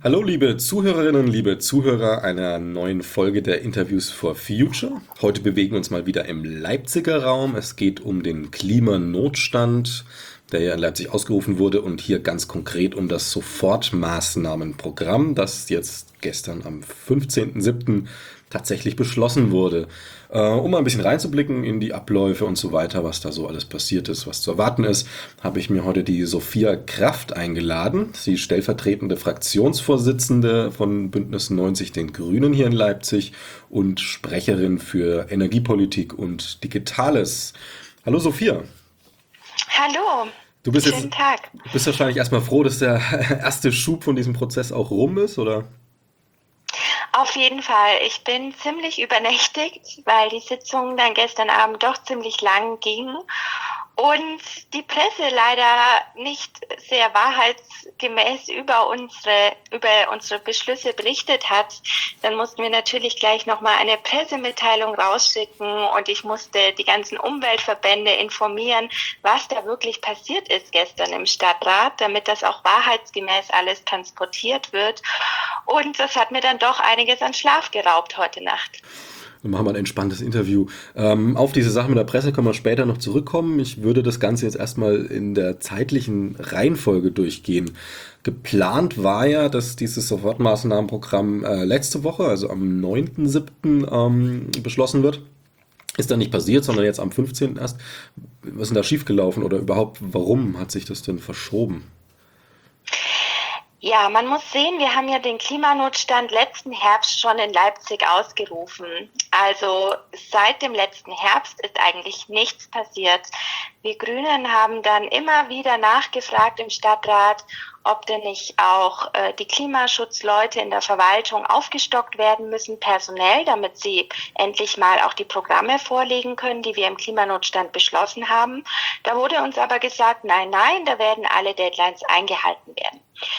Hallo, liebe Zuhörerinnen, liebe Zuhörer einer neuen Folge der Interviews for Future. Heute bewegen wir uns mal wieder im Leipziger Raum. Es geht um den Klimanotstand, der ja in Leipzig ausgerufen wurde, und hier ganz konkret um das Sofortmaßnahmenprogramm, das jetzt gestern am 15.07. tatsächlich beschlossen wurde. Um mal ein bisschen reinzublicken in die Abläufe und so weiter, was da so alles passiert ist, was zu erwarten ist, habe ich mir heute die Sophia Kraft eingeladen. Sie ist stellvertretende Fraktionsvorsitzende von Bündnis 90 Den Grünen hier in Leipzig und Sprecherin für Energiepolitik und Digitales. Hallo Sophia. Hallo, Du bist jetzt, schönen Tag. bist wahrscheinlich erstmal froh, dass der erste Schub von diesem Prozess auch rum ist, oder? Auf jeden Fall. Ich bin ziemlich übernächtigt, weil die Sitzung dann gestern Abend doch ziemlich lang ging und die Presse leider nicht sehr wahrheitsgemäß über unsere Beschlüsse berichtet hat. Dann mussten wir natürlich gleich nochmal eine Pressemitteilung rausschicken und ich musste die ganzen Umweltverbände informieren, was da wirklich passiert ist gestern im Stadtrat, damit das auch wahrheitsgemäß alles transportiert wird. Und das hat mir dann doch einiges an Schlaf geraubt heute Nacht. Dann machen wir ein entspanntes Interview. Auf diese Sache mit der Presse können wir später noch zurückkommen. Ich würde das Ganze jetzt erstmal in der zeitlichen Reihenfolge durchgehen. Geplant war ja, dass dieses Sofortmaßnahmenprogramm letzte Woche, also am 9.7. Beschlossen wird. Ist dann nicht passiert, sondern jetzt am 15. erst. Was ist denn da schiefgelaufen oder überhaupt, warum hat sich das denn verschoben? Ja, man muss sehen, wir haben ja den Klimanotstand letzten Herbst schon in Leipzig ausgerufen. Also seit dem letzten Herbst ist eigentlich nichts passiert. Wir Grünen haben dann immer wieder nachgefragt im Stadtrat, ob denn nicht auch die Klimaschutzleute in der Verwaltung aufgestockt werden müssen, personell, damit sie endlich mal auch die Programme vorlegen können, die wir im Klimanotstand beschlossen haben. Da wurde uns aber gesagt, nein, nein, da werden alle Deadlines eingehalten werden.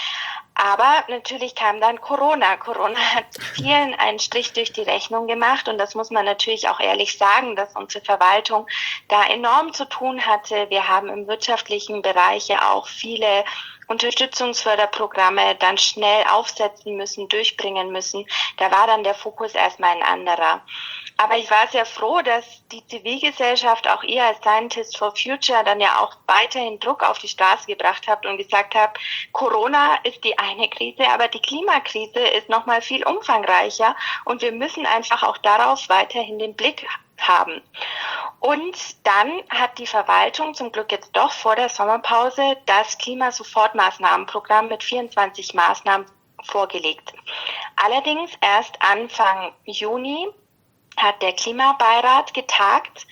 Aber natürlich kam dann Corona. Corona hat vielen einen Strich durch die Rechnung gemacht und das muss man natürlich auch ehrlich sagen, dass unsere Verwaltung da enorm zu tun hatte. Wir haben im wirtschaftlichen Bereich ja auch viele Unterstützungsförderprogramme dann schnell aufsetzen müssen, durchbringen müssen. Da war dann der Fokus erstmal ein anderer. Aber ich war sehr froh, dass die Zivilgesellschaft, auch ihr als Scientists for Future, dann ja auch weiterhin Druck auf die Straße gebracht habt und gesagt habt, Corona ist die eine Krise, aber die Klimakrise ist nochmal viel umfangreicher und wir müssen einfach auch darauf weiterhin den Blick haben. Und dann hat die Verwaltung zum Glück jetzt doch vor der Sommerpause das Klimasofortmaßnahmenprogramm mit 24 Maßnahmen vorgelegt. Allerdings erst Anfang Juni hat der Klimabeirat getagt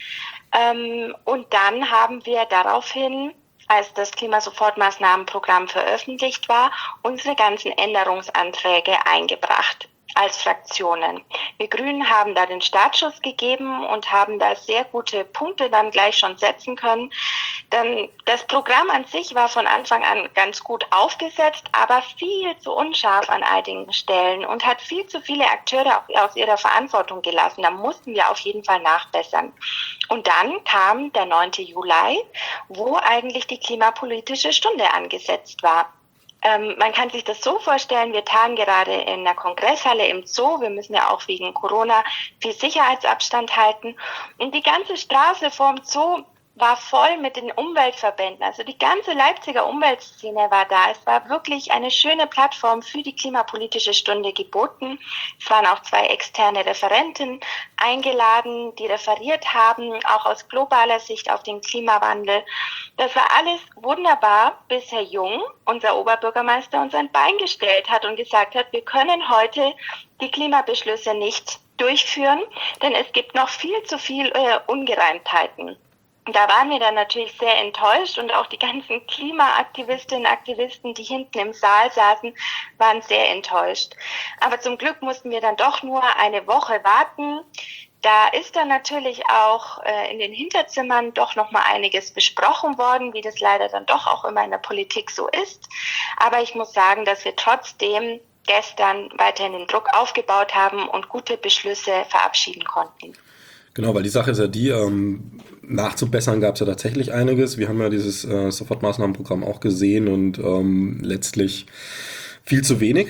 und dann haben wir daraufhin, als das Klimasofortmaßnahmenprogramm veröffentlicht war, unsere ganzen Änderungsanträge eingebracht als Fraktionen. Wir Grünen haben da den Startschuss gegeben und haben da sehr gute Punkte dann gleich schon setzen können. Denn das Programm an sich war von Anfang an ganz gut aufgesetzt, aber viel zu unscharf an einigen Stellen und hat viel zu viele Akteure auch aus ihrer Verantwortung gelassen. Da mussten wir auf jeden Fall nachbessern. Und dann kam der 9. Juli, wo eigentlich die klimapolitische Stunde angesetzt war. Man kann sich das so vorstellen, wir tagen gerade in der Kongresshalle im Zoo. Wir müssen ja auch wegen Corona viel Sicherheitsabstand halten. Und die ganze Straße vorm Zoo war voll mit den Umweltverbänden. Also die ganze Leipziger Umweltszene war da. Es war wirklich eine schöne Plattform für die klimapolitische Stunde geboten. Es waren auch 2 externe Referenten eingeladen, die referiert haben, auch aus globaler Sicht auf den Klimawandel. Das war alles wunderbar, bis Herr Jung, unser Oberbürgermeister, uns ein Bein gestellt hat und gesagt hat, wir können heute die Klimabeschlüsse nicht durchführen, denn es gibt noch viel zu viel Ungereimtheiten. Da waren wir dann natürlich sehr enttäuscht und auch die ganzen Klimaaktivistinnen und Aktivisten, die hinten im Saal saßen, waren sehr enttäuscht. Aber zum Glück mussten wir dann doch nur eine Woche warten. Da ist dann natürlich auch in den Hinterzimmern doch noch mal einiges besprochen worden, wie das leider dann doch auch immer in der Politik so ist. Aber ich muss sagen, dass wir trotzdem gestern weiterhin den Druck aufgebaut haben und gute Beschlüsse verabschieden konnten. Genau, weil die Sache ist ja die, nachzubessern gab es ja tatsächlich einiges. Wir haben ja dieses Sofortmaßnahmenprogramm auch gesehen und letztlich viel zu wenig.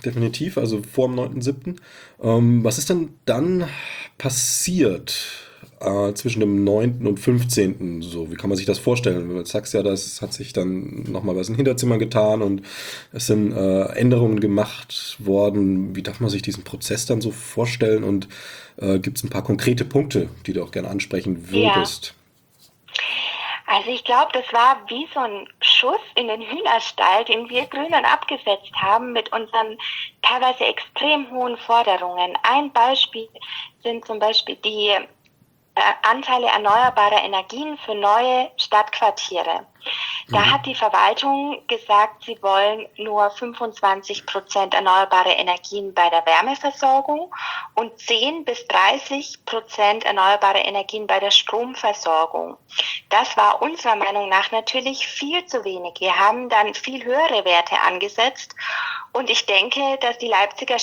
definitiv, also vor dem 9.7. Was ist denn dann passiert zwischen dem 9. und 15.? So, wie kann man sich das vorstellen? Du sagst ja, das hat sich dann nochmal was im Hinterzimmer getan und es sind Änderungen gemacht worden. Wie darf man sich diesen Prozess dann so vorstellen? Und gibt es ein paar konkrete Punkte, die du auch gerne ansprechen Ja, würdest? also ich glaube, das war wie so ein Schuss in den Hühnerstall, den wir Grünen abgesetzt haben mit unseren teilweise extrem hohen Forderungen. Ein Beispiel sind zum Beispiel die Anteile erneuerbarer Energien für neue Stadtquartiere. Da hat die Verwaltung gesagt, sie wollen nur 25% erneuerbare Energien bei der Wärmeversorgung und 10 bis 30% erneuerbare Energien bei der Stromversorgung. Das war unserer Meinung nach natürlich viel zu wenig. Wir haben dann viel höhere Werte angesetzt und ich denke, dass die Leipziger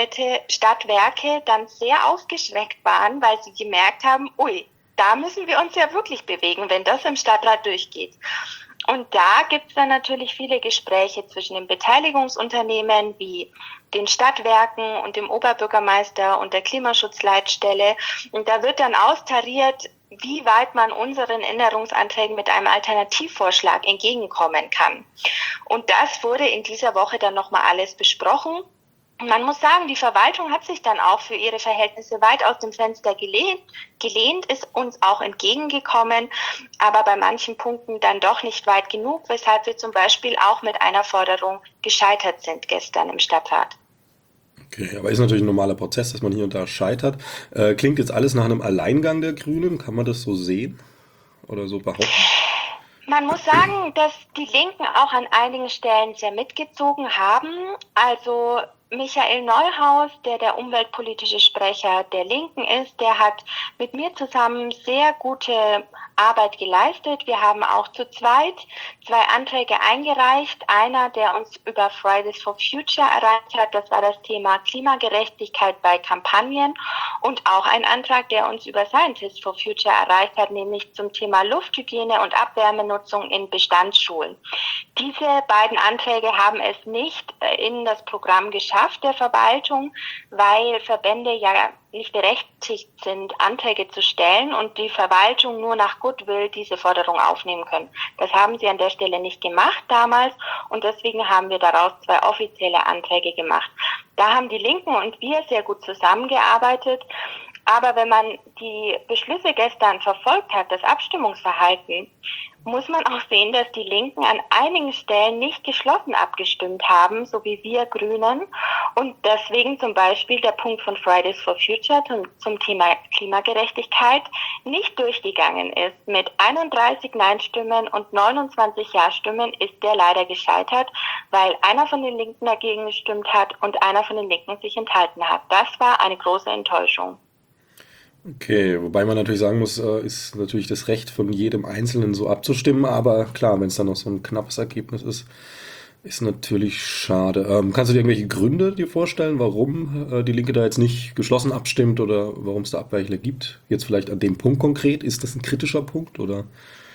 Stadtwerke dann sehr aufgeschreckt waren, weil sie gemerkt haben, ui, da müssen wir uns ja wirklich bewegen, wenn das im Stadtrat durchgeht. Und da gibt es dann natürlich viele Gespräche zwischen den Beteiligungsunternehmen wie den Stadtwerken und dem Oberbürgermeister und der Klimaschutzleitstelle. Und da wird dann austariert, wie weit man unseren Änderungsanträgen mit einem Alternativvorschlag entgegenkommen kann. Und das wurde in dieser Woche dann nochmal alles besprochen. Man muss sagen, die Verwaltung hat sich dann auch für ihre Verhältnisse weit aus dem Fenster gelehnt, ist uns auch entgegengekommen, aber bei manchen Punkten dann doch nicht weit genug, weshalb wir zum Beispiel auch mit einer Forderung gescheitert sind gestern im Stadtrat. Okay, aber ist natürlich ein normaler Prozess, dass man hier und da scheitert. Klingt jetzt alles nach einem Alleingang der Grünen? Kann man das so sehen oder so behaupten? Man muss sagen, dass die Linken auch an einigen Stellen sehr mitgezogen haben. Also Michael Neuhaus, der umweltpolitische Sprecher der Linken ist, der hat mit mir zusammen sehr gute Arbeit geleistet. Wir haben auch zu zweit 2 Anträge eingereicht. Einer, der uns über Fridays for Future erreicht hat, das war das Thema Klimagerechtigkeit bei Kampagnen. Und auch ein Antrag, der uns über Scientists for Future erreicht hat, nämlich zum Thema Lufthygiene und Abwärmenutzung in Bestandsschulen. Diese beiden Anträge haben es nicht in das Programm geschafft der Verwaltung, weil Verbände ja nicht berechtigt sind, Anträge zu stellen und die Verwaltung nur nach Goodwill diese Forderung aufnehmen können. Das haben sie an der Stelle nicht gemacht damals und deswegen haben wir daraus 2 offizielle Anträge gemacht. Da haben die Linken und wir sehr gut zusammengearbeitet. Aber wenn man die Beschlüsse gestern verfolgt hat, das Abstimmungsverhalten, muss man auch sehen, dass die Linken an einigen Stellen nicht geschlossen abgestimmt haben, so wie wir Grünen. Und deswegen zum Beispiel der Punkt von Fridays for Future zum Thema Klimagerechtigkeit nicht durchgegangen ist. Mit 31 Nein-Stimmen und 29 Ja-Stimmen ist der leider gescheitert, weil einer von den Linken dagegen gestimmt hat und einer von den Linken sich enthalten hat. Das war eine große Enttäuschung. Okay, wobei man natürlich sagen muss, ist natürlich das Recht von jedem Einzelnen so abzustimmen, aber klar, wenn es dann noch so ein knappes Ergebnis ist, ist natürlich schade. Kannst du dir irgendwelche Gründe dir vorstellen, warum die Linke da jetzt nicht geschlossen abstimmt oder warum es da Abweichler gibt? Jetzt vielleicht an dem Punkt konkret, ist das ein kritischer Punkt oder?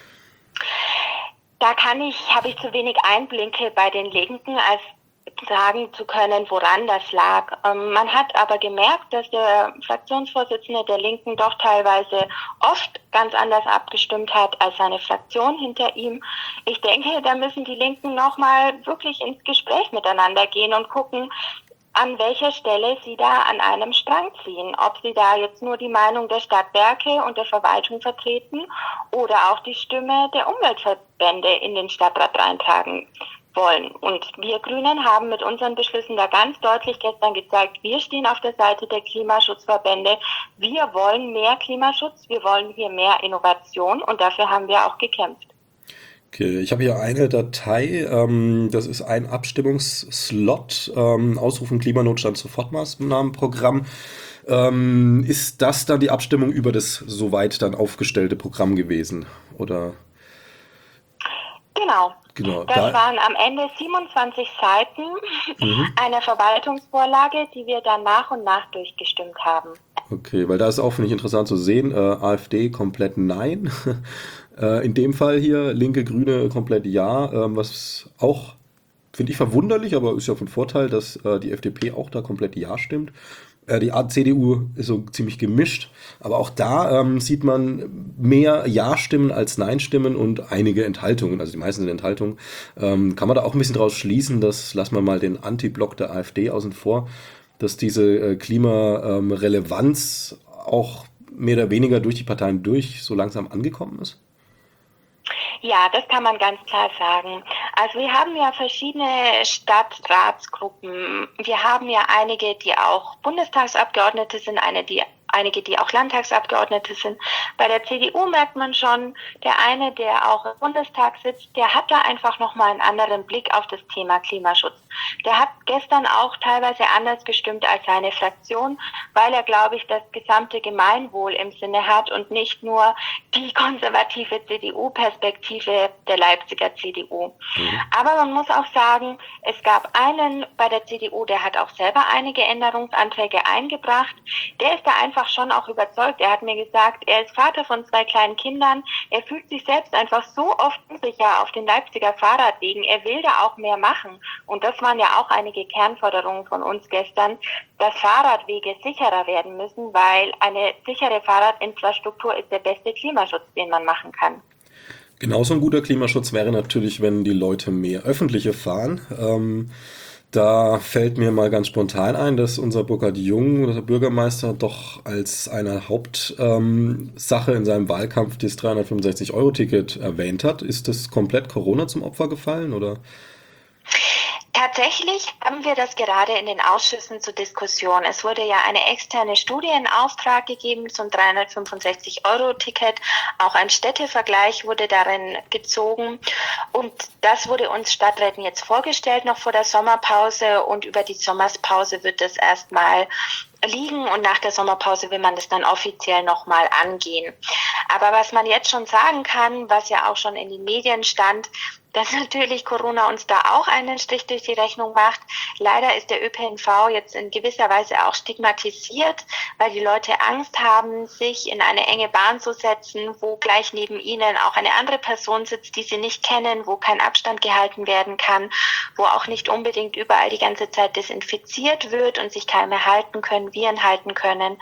Habe ich zu wenig Einblicke bei den Linken, als sagen zu können, woran das lag. Man hat aber gemerkt, dass der Fraktionsvorsitzende der Linken doch teilweise oft ganz anders abgestimmt hat als seine Fraktion hinter ihm. Ich denke, da müssen die Linken nochmal wirklich ins Gespräch miteinander gehen und gucken, an welcher Stelle sie da an einem Strang ziehen. Ob sie da jetzt nur die Meinung der Stadtwerke und der Verwaltung vertreten oder auch die Stimme der Umweltverbände in den Stadtrat reintragen wollen. Und wir Grünen haben mit unseren Beschlüssen da ganz deutlich gestern gezeigt, wir stehen auf der Seite der Klimaschutzverbände. Wir wollen mehr Klimaschutz, wir wollen hier mehr Innovation und dafür haben wir auch gekämpft. Okay, ich habe hier eine Datei, das ist ein Abstimmungsslot, Ausrufen Klimanotstand Sofortmaßnahmenprogramm. Ist das dann die Abstimmung über das soweit dann aufgestellte Programm gewesen? Oder Genau. genau, Das da. waren am Ende 27 Seiten Mhm. einer Verwaltungsvorlage, die wir dann nach und nach durchgestimmt haben. Okay, weil da ist auch, finde ich, interessant zu sehen, AfD komplett nein. In dem Fall hier, Linke, Grüne komplett ja, was auch Finde ich verwunderlich, aber ist ja von Vorteil, dass die FDP auch da komplett Ja stimmt. Die CDU ist so ziemlich gemischt, aber auch da sieht man mehr Ja-Stimmen als Nein-Stimmen und einige Enthaltungen, also die meisten sind Enthaltungen. Kann man da auch ein bisschen draus schließen, dass, lassen wir mal den Anti-Block der AfD außen vor, dass diese Klimarelevanz auch mehr oder weniger durch die Parteien durch so langsam angekommen ist? Ja, das kann man ganz klar sagen. Also wir haben ja verschiedene Stadtratsgruppen. Wir haben ja einige, die auch Bundestagsabgeordnete sind, einige, die auch Landtagsabgeordnete sind. Bei der CDU merkt man schon, der eine, der auch im Bundestag sitzt, der hat da einfach nochmal einen anderen Blick auf das Thema Klimaschutz. Der hat gestern auch teilweise anders gestimmt als seine Fraktion, weil er, glaube ich, das gesamte Gemeinwohl im Sinne hat und nicht nur die konservative CDU-Perspektive der Leipziger CDU. Aber man muss auch sagen, es gab einen bei der CDU, der hat auch selber einige Änderungsanträge eingebracht. Der ist da einfach schon auch überzeugt. Er hat mir gesagt, er ist Vater von 2 kleinen Kindern. Er fühlt sich selbst einfach so oft unsicher auf den Leipziger Fahrradwegen. Er will da auch mehr machen. Und das waren ja auch einige Kernforderungen von uns gestern, dass Fahrradwege sicherer werden müssen, weil eine sichere Fahrradinfrastruktur ist der beste Klimaschutz, den man machen kann. Genauso ein guter Klimaschutz wäre natürlich, wenn die Leute mehr öffentliche fahren. Da fällt mir mal ganz spontan ein, dass unser Burkhard Jung, unser Bürgermeister, doch als eine Hauptsache in seinem Wahlkampf das 365-Euro-Ticket erwähnt hat. Ist das komplett Corona zum Opfer gefallen, oder? Tatsächlich haben wir das gerade in den Ausschüssen zur Diskussion. Es wurde ja eine externe Studie in Auftrag gegeben zum 365-Euro-Ticket. Auch ein Städtevergleich wurde darin gezogen. Und das wurde uns Stadträten jetzt vorgestellt, noch vor der Sommerpause. Und über die Sommerpause wird es erstmal liegen und nach der Sommerpause will man das dann offiziell nochmal angehen. Aber was man jetzt schon sagen kann, was ja auch schon in den Medien stand, dass natürlich Corona uns da auch einen Strich durch die Rechnung macht. Leider ist der ÖPNV jetzt in gewisser Weise auch stigmatisiert, weil die Leute Angst haben, sich in eine enge Bahn zu setzen, wo gleich neben ihnen auch eine andere Person sitzt, die sie nicht kennen, wo kein Abstand gehalten werden kann, wo auch nicht unbedingt überall die ganze Zeit desinfiziert wird und sich Keime halten können, Viren halten können.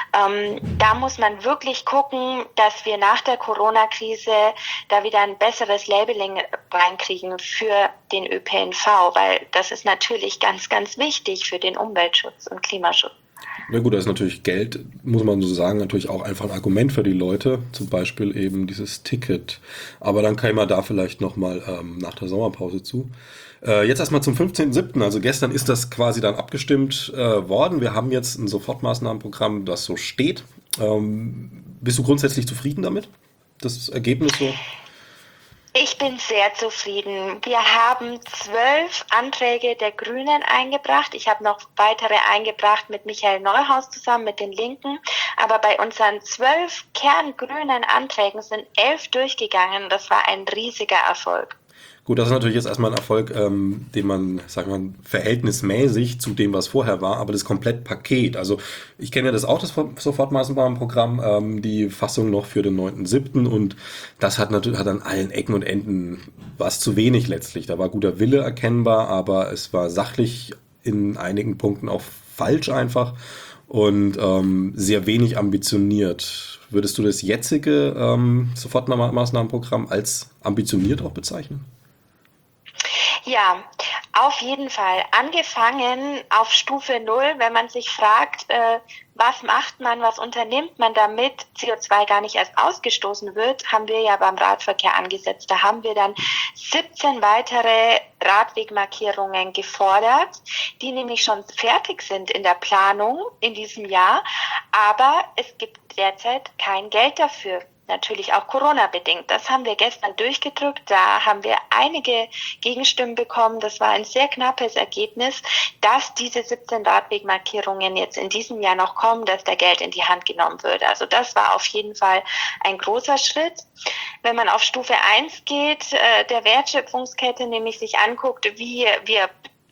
Da muss man wirklich gucken, dass wir nach der Corona-Krise da wieder ein besseres Labeling reinkriegen für den ÖPNV, weil das ist natürlich ganz, ganz wichtig für den Umweltschutz und Klimaschutz. Na gut, da ist natürlich Geld, muss man so sagen, natürlich auch einfach ein Argument für die Leute, zum Beispiel eben dieses Ticket. Aber dann käme man da vielleicht nochmal nach der Sommerpause zu. Jetzt erstmal zum 15.07. Also gestern ist das quasi dann abgestimmt worden. Wir haben jetzt ein Sofortmaßnahmenprogramm, das so steht. Bist du grundsätzlich zufrieden damit? Das Ergebnis so? Ich bin sehr zufrieden. Wir haben 12 Anträge der Grünen eingebracht. Ich habe noch weitere eingebracht mit Michael Neuhaus zusammen mit den Linken. Aber bei unseren 12 kerngrünen Anträgen sind 11 durchgegangen. Das war ein riesiger Erfolg. Gut, das ist natürlich jetzt erstmal ein Erfolg, den man, sagen wir mal, verhältnismäßig zu dem, was vorher war, aber das Komplettpaket. Also ich kenne ja das auch, das Sofortmaßnahmenprogramm, die Fassung noch für den 9.7. und das hat natürlich hat an allen Ecken und Enden was zu wenig letztlich. Da war guter Wille erkennbar, aber es war sachlich in einigen Punkten auch falsch einfach und sehr wenig ambitioniert. Würdest du das jetzige Sofortmaßnahmenprogramm als ambitioniert auch bezeichnen? Ja, auf jeden Fall. Angefangen auf Stufe 0, wenn man sich fragt, was macht man, was unternimmt man, damit CO2 gar nicht erst ausgestoßen wird, haben wir ja beim Radverkehr angesetzt. Da haben wir dann 17 weitere Radwegmarkierungen gefordert, die nämlich schon fertig sind in der Planung in diesem Jahr, aber es gibt derzeit kein Geld dafür. Natürlich auch Corona-bedingt. Das haben wir gestern durchgedrückt. Da haben wir einige Gegenstimmen bekommen. Das war ein sehr knappes Ergebnis, dass diese 17 Radwegmarkierungen jetzt in diesem Jahr noch kommen, dass da Geld in die Hand genommen wird. Also das war auf jeden Fall ein großer Schritt. Wenn man auf Stufe 1 geht, der Wertschöpfungskette, nämlich sich anguckt, wie wir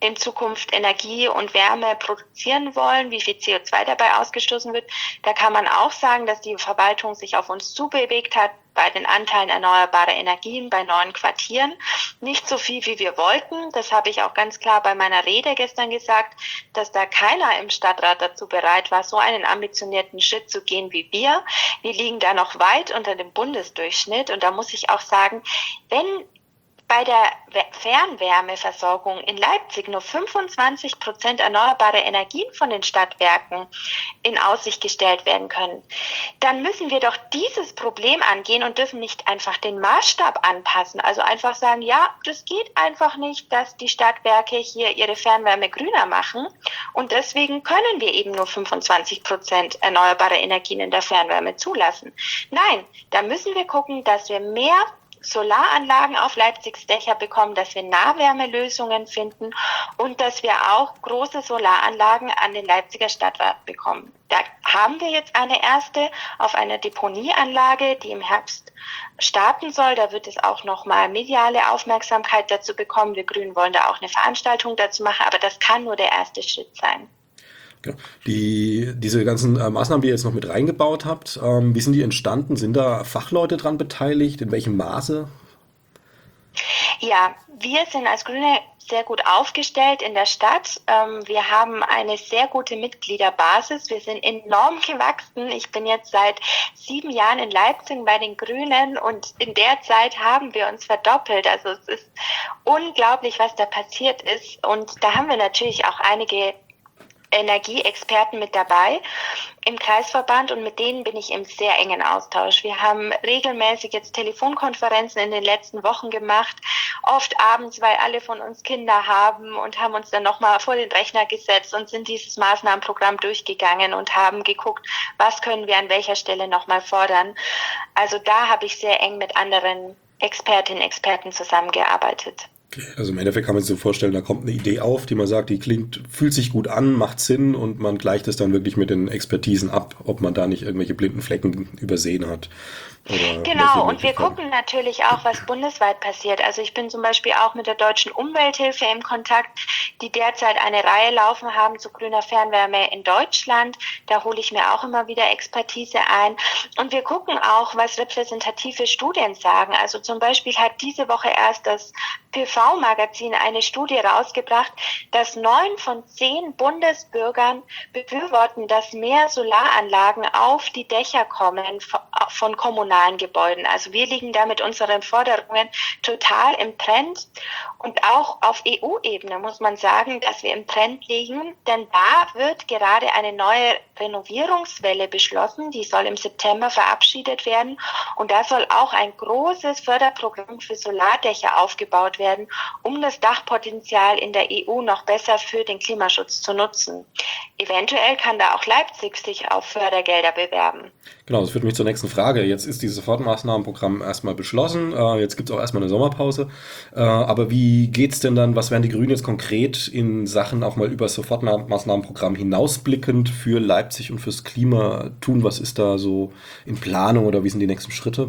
in Zukunft Energie und Wärme produzieren wollen, wie viel CO2 dabei ausgestoßen wird. Da kann man auch sagen, dass die Verwaltung sich auf uns zubewegt hat bei den Anteilen erneuerbarer Energien bei neuen Quartieren. Nicht so viel, wie wir wollten. Das habe ich auch ganz klar bei meiner Rede gestern gesagt, dass da keiner im Stadtrat dazu bereit war, so einen ambitionierten Schritt zu gehen wie wir. Wir liegen da noch weit unter dem Bundesdurchschnitt. Und da muss ich auch sagen, wenn bei der Fernwärmeversorgung in Leipzig nur 25% erneuerbare Energien von den Stadtwerken in Aussicht gestellt werden können, dann müssen wir doch dieses Problem angehen und dürfen nicht einfach den Maßstab anpassen. Also einfach sagen, ja, das geht einfach nicht, dass die Stadtwerke hier ihre Fernwärme grüner machen und deswegen können wir eben nur 25% erneuerbare Energien in der Fernwärme zulassen. Nein, da müssen wir gucken, dass wir mehr Solaranlagen auf Leipzigs Dächer bekommen, dass wir Nahwärmelösungen finden und dass wir auch große Solaranlagen an den Leipziger Stadtrat bekommen. Da haben wir jetzt eine erste auf einer Deponieanlage, die im Herbst starten soll. Da wird es auch nochmal mediale Aufmerksamkeit dazu bekommen. Wir Grünen wollen da auch eine Veranstaltung dazu machen, aber das kann nur der erste Schritt sein. Genau. Diese ganzen Maßnahmen, die ihr jetzt noch mit reingebaut habt, wie sind die entstanden? Sind da Fachleute dran beteiligt? In welchem Maße? Ja, wir sind als Grüne sehr gut aufgestellt in der Stadt. Wir haben eine sehr gute Mitgliederbasis. Wir sind enorm gewachsen. Ich bin jetzt seit 7 Jahren in Leipzig bei den Grünen und in der Zeit haben wir uns verdoppelt. Also es ist unglaublich, was da passiert ist. Und da haben wir natürlich auch einige Energieexperten mit dabei im Kreisverband und mit denen bin ich im sehr engen Austausch. Wir haben regelmäßig jetzt Telefonkonferenzen in den letzten Wochen gemacht, oft abends, weil alle von uns Kinder haben und haben uns dann nochmal vor den Rechner gesetzt und sind dieses Maßnahmenprogramm durchgegangen und haben geguckt, was können wir an welcher Stelle nochmal fordern. Also da habe ich sehr eng mit anderen Expertinnen und Experten zusammengearbeitet. Also im Endeffekt kann man sich so vorstellen, da kommt eine Idee auf, die man sagt, die fühlt sich gut an, macht Sinn und man gleicht es dann wirklich mit den Expertisen ab, ob man da nicht irgendwelche blinden Flecken übersehen hat. Genau, und wir gucken natürlich auch, was bundesweit passiert. Also ich bin zum Beispiel auch mit der Deutschen Umwelthilfe im Kontakt, die derzeit eine Reihe laufen haben zu grüner Fernwärme in Deutschland. Da hole ich mir auch immer wieder Expertise ein. Und wir gucken auch, was repräsentative Studien sagen. Also zum Beispiel hat diese Woche erst das PV-Magazin eine Studie rausgebracht, dass 9 von 10 Bundesbürgern befürworten, dass mehr Solaranlagen auf die Dächer kommen von kommunalen Gebäuden. Also wir liegen da mit unseren Forderungen total im Trend und auch auf EU-Ebene muss man sagen, dass wir im Trend liegen, denn da wird gerade eine neue Renovierungswelle beschlossen, die soll im September verabschiedet werden und da soll auch ein großes Förderprogramm für Solardächer aufgebaut werden, um das Dachpotenzial in der EU noch besser für den Klimaschutz zu nutzen. Eventuell kann da auch Leipzig sich auf Fördergelder bewerben. Genau, das führt mich zur nächsten Frage. Jetzt ist dieses Sofortmaßnahmenprogramm erstmal beschlossen. Jetzt gibt es auch erstmal eine Sommerpause. Aber wie geht's denn dann, was werden die Grünen jetzt konkret in Sachen auch mal über das Sofortmaßnahmenprogramm hinausblickend für Leipzig und fürs Klima tun? Was ist da so in Planung oder wie sind die nächsten Schritte?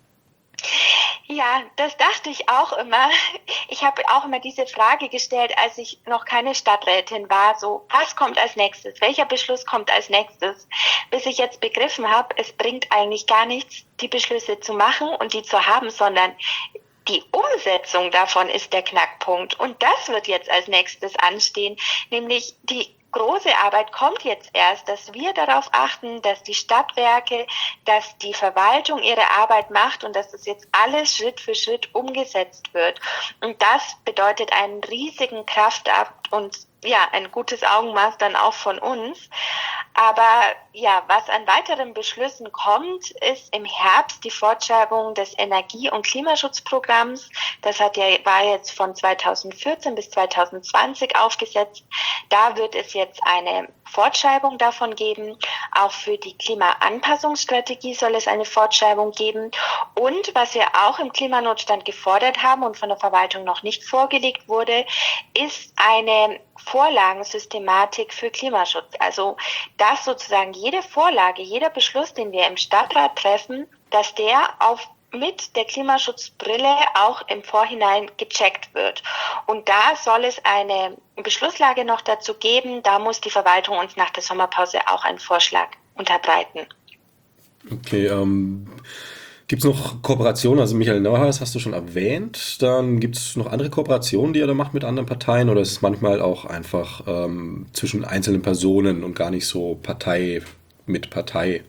Ja, das dachte ich auch immer. Ich habe auch immer diese Frage gestellt, als ich noch keine Stadträtin war, so, was kommt als nächstes? Welcher Beschluss kommt als nächstes? Bis ich jetzt begriffen habe, es bringt eigentlich gar nichts, die Beschlüsse zu machen und die zu haben, sondern die Umsetzung davon ist der Knackpunkt. Und das wird jetzt als nächstes anstehen, nämlich die große Arbeit kommt jetzt erst, dass wir darauf achten, dass die Stadtwerke, dass die Verwaltung ihre Arbeit macht und dass das jetzt alles Schritt für Schritt umgesetzt wird. Und das bedeutet einen riesigen Kraftakt und ja, ein gutes Augenmaß dann auch von uns. Aber ja, was an weiteren Beschlüssen kommt, ist im Herbst die Fortschreibung des Energie- und Klimaschutzprogramms. Das war jetzt von 2014 bis 2020 aufgesetzt. Da wird es jetzt eine Fortschreibung davon geben. Auch für die Klimaanpassungsstrategie soll es eine Fortschreibung geben. Und was wir auch im Klimanotstand gefordert haben und von der Verwaltung noch nicht vorgelegt wurde, ist eine Vorlagensystematik für Klimaschutz. Also, dass sozusagen jede Vorlage, jeder Beschluss, den wir im Stadtrat treffen, dass der auf mit der Klimaschutzbrille auch im Vorhinein gecheckt wird. Und da soll es eine Beschlusslage noch dazu geben. Da muss die Verwaltung uns nach der Sommerpause auch einen Vorschlag unterbreiten. Okay, gibt es noch Kooperationen? Also Michael Neuhaus hast du schon erwähnt. Dann gibt es noch andere Kooperationen, die ihr da macht mit anderen Parteien? Oder ist es manchmal auch einfach zwischen einzelnen Personen und gar nicht so Partei mit Partei?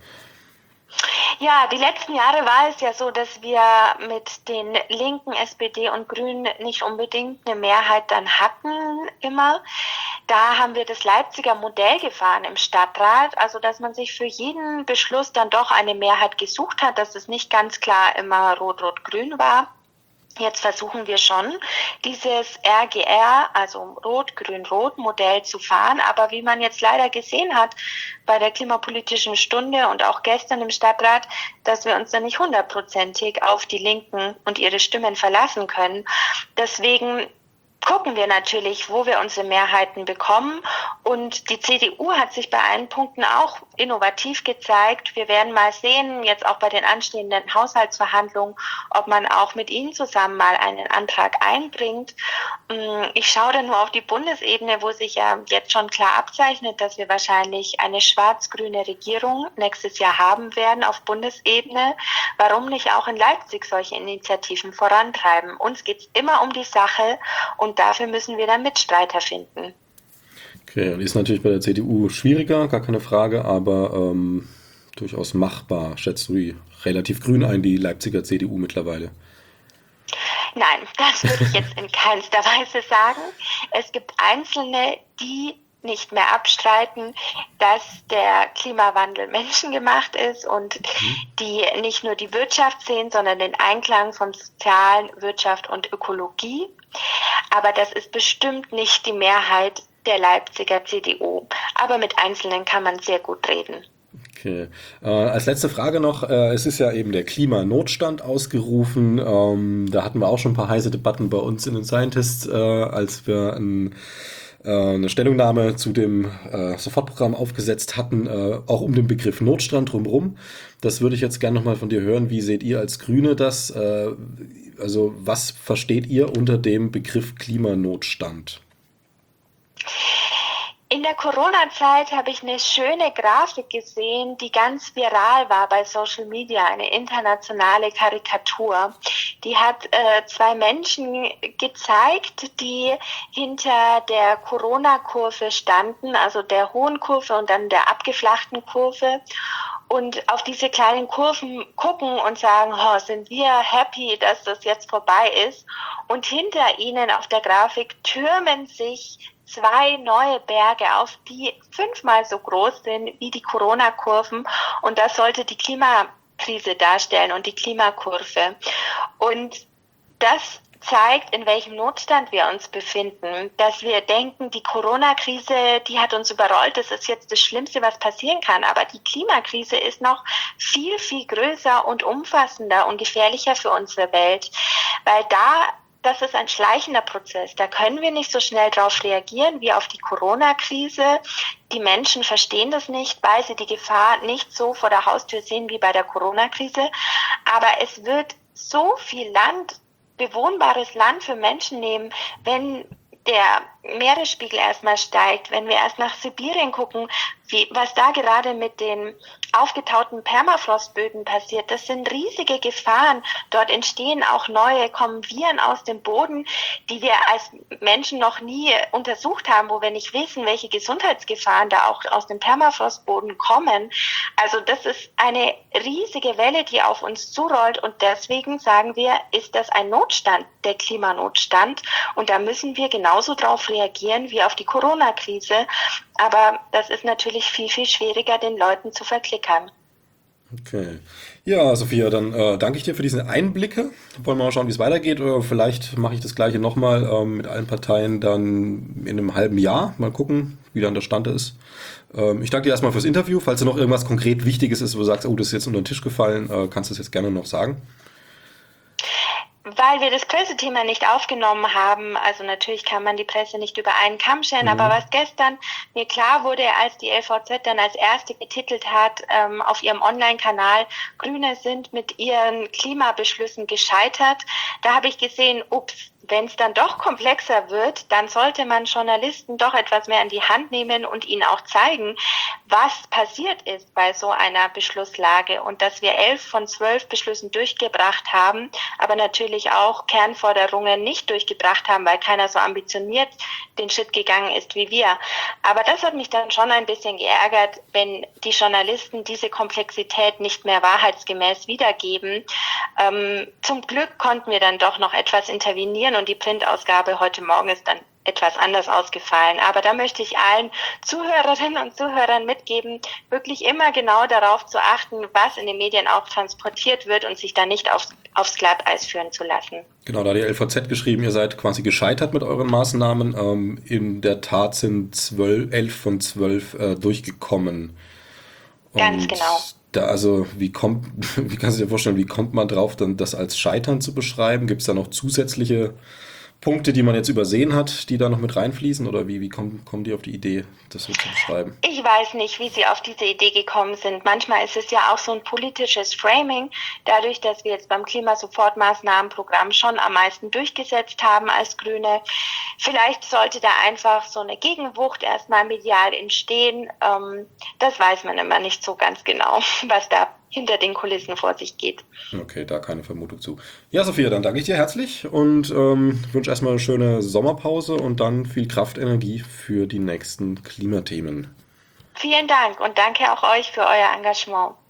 Ja, die letzten Jahre war es ja so, dass wir mit den Linken, SPD und Grünen nicht unbedingt eine Mehrheit dann hatten immer. Da haben wir das Leipziger Modell gefahren im Stadtrat, also dass man sich für jeden Beschluss dann doch eine Mehrheit gesucht hat, dass es nicht ganz klar immer Rot-Rot-Grün war. Jetzt versuchen wir schon, dieses RGR, also Rot-Grün-Rot-Modell zu fahren. Aber wie man jetzt leider gesehen hat bei der klimapolitischen Stunde und auch gestern im Stadtrat, dass wir uns da nicht 100%ig auf die Linken und ihre Stimmen verlassen können. Deswegen gucken wir natürlich, wo wir unsere Mehrheiten bekommen. Und die CDU hat sich bei allen Punkten auch innovativ gezeigt. Wir werden mal sehen, jetzt auch bei den anstehenden Haushaltsverhandlungen, ob man auch mit ihnen zusammen mal einen Antrag einbringt. Ich schaue da nur auf die Bundesebene, wo sich ja jetzt schon klar abzeichnet, dass wir wahrscheinlich eine schwarz-grüne Regierung nächstes Jahr haben werden auf Bundesebene. Warum nicht auch in Leipzig solche Initiativen vorantreiben? Uns geht es immer um die Sache und dafür müssen wir dann Mitstreiter finden. Okay, und ist natürlich bei der CDU schwieriger, gar keine Frage, aber durchaus machbar. Schätzt du die relativ grün ein, die Leipziger CDU mittlerweile? Nein, das würde ich jetzt in keinster Weise sagen. Es gibt Einzelne, die nicht mehr abstreiten, dass der Klimawandel menschengemacht ist und die nicht nur die Wirtschaft sehen, sondern den Einklang von Sozialen, Wirtschaft und Ökologie. Aber das ist bestimmt nicht die Mehrheit der Leipziger CDU. Aber mit Einzelnen kann man sehr gut reden. Okay. Als letzte Frage noch, es ist ja eben der Klimanotstand ausgerufen. Da hatten wir auch schon ein paar heiße Debatten bei uns in den Scientists, als wir eine Stellungnahme zu dem Sofortprogramm aufgesetzt hatten, auch um den Begriff Notstand drumherum. Das würde ich jetzt gerne nochmal von dir hören. Wie seht ihr als Grüne das? Also was versteht ihr unter dem Begriff Klimanotstand? In der Corona-Zeit habe ich eine schöne Grafik gesehen, die ganz viral war bei Social Media, eine internationale Karikatur. Die hat zwei Menschen gezeigt, die hinter der Corona-Kurve standen, also der hohen Kurve und dann der abgeflachten Kurve. Und auf diese kleinen Kurven gucken und sagen, oh, sind wir happy, dass das jetzt vorbei ist. Und hinter ihnen auf der Grafik türmen sich zwei neue Berge auf, die 5-mal so groß sind wie die Corona-Kurven. Und das sollte die Klimakrise darstellen und die Klimakurve. Und das zeigt, in welchem Notstand wir uns befinden, dass wir denken, die Corona-Krise, die hat uns überrollt, das ist jetzt das Schlimmste, was passieren kann, aber die Klimakrise ist noch viel, viel größer und umfassender und gefährlicher für unsere Welt, weil das ist ein schleichender Prozess. Da können wir nicht so schnell drauf reagieren wie auf die Corona-Krise. Die Menschen verstehen das nicht, weil sie die Gefahr nicht so vor der Haustür sehen wie bei der Corona-Krise. Aber es wird so viel bewohnbares Land für Menschen nehmen, wenn der Meeresspiegel erstmal steigt, wenn wir erst nach Sibirien gucken, was da gerade mit den aufgetauten Permafrostböden passiert. Das sind riesige Gefahren. Dort entstehen auch kommen Viren aus dem Boden, die wir als Menschen noch nie untersucht haben, wo wir nicht wissen, welche Gesundheitsgefahren da auch aus dem Permafrostboden kommen. Also das ist eine riesige Welle, die auf uns zurollt und deswegen sagen wir, ist das ein Notstand, der Klimanotstand, und da müssen wir genauso drauf reagieren wie auf die Corona-Krise. Aber das ist natürlich viel, viel schwieriger, den Leuten zu verklickern. Okay. Ja, Sophia, dann danke ich dir für diese Einblicke. Wollen wir mal schauen, wie es weitergeht. Oder vielleicht mache ich das Gleiche nochmal mit allen Parteien dann in einem halben Jahr. Mal gucken, wie dann der Stand ist. Ich danke dir erstmal fürs Interview. Falls da noch irgendwas konkret Wichtiges ist, wo du sagst, oh, das ist jetzt unter den Tisch gefallen, kannst du das jetzt gerne noch sagen. Weil wir das Pressethema nicht aufgenommen haben, also natürlich kann man die Presse nicht über einen Kamm scheren, aber was gestern mir klar wurde, als die LVZ dann als erste getitelt hat auf ihrem Online-Kanal, Grüne sind mit ihren Klimabeschlüssen gescheitert, da habe ich gesehen, ups, wenn es dann doch komplexer wird, dann sollte man Journalisten doch etwas mehr in die Hand nehmen und ihnen auch zeigen, was passiert ist bei so einer Beschlusslage und dass wir 11 von 12 Beschlüssen durchgebracht haben, aber natürlich auch Kernforderungen nicht durchgebracht haben, weil keiner so ambitioniert den Schritt gegangen ist wie wir. Aber das hat mich dann schon ein bisschen geärgert, wenn die Journalisten diese Komplexität nicht mehr wahrheitsgemäß wiedergeben. Zum Glück konnten wir dann doch noch etwas intervenieren und die Printausgabe heute Morgen ist dann etwas anders ausgefallen. Aber da möchte ich allen Zuhörerinnen und Zuhörern mitgeben, wirklich immer genau darauf zu achten, was in den Medien auch transportiert wird und sich da nicht aufs Glatteis führen zu lassen. Genau, da hat die LVZ geschrieben, ihr seid quasi gescheitert mit euren Maßnahmen. In der Tat sind 11 von 12 durchgekommen. Ganz genau. Also wie kannst du dir vorstellen, wie kommt man drauf, dann das als Scheitern zu beschreiben? Gibt es da noch zusätzliche Punkte, die man jetzt übersehen hat, die da noch mit reinfließen? Oder wie kommen die auf die Idee, das so zu beschreiben? Ich weiß nicht, wie sie auf diese Idee gekommen sind. Manchmal ist es ja auch so ein politisches Framing, dadurch, dass wir jetzt beim Klimasofortmaßnahmenprogramm schon am meisten durchgesetzt haben als Grüne. Vielleicht sollte da einfach so eine Gegenwucht erstmal medial entstehen. Das weiß man immer nicht so ganz genau, was da hinter den Kulissen vor sich geht. Okay, da keine Vermutung zu. Ja, Sophia, dann danke ich dir herzlich und wünsche erstmal eine schöne Sommerpause und dann viel Kraftenergie für die nächsten Klimathemen. Vielen Dank und danke auch euch für euer Engagement.